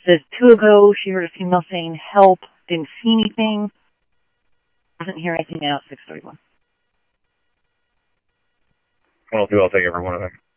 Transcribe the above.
Says 2 ago, she heard a female saying, help, didn't see anything. Doesn't hear anything now at 6:31. Well, I'll take every one of them.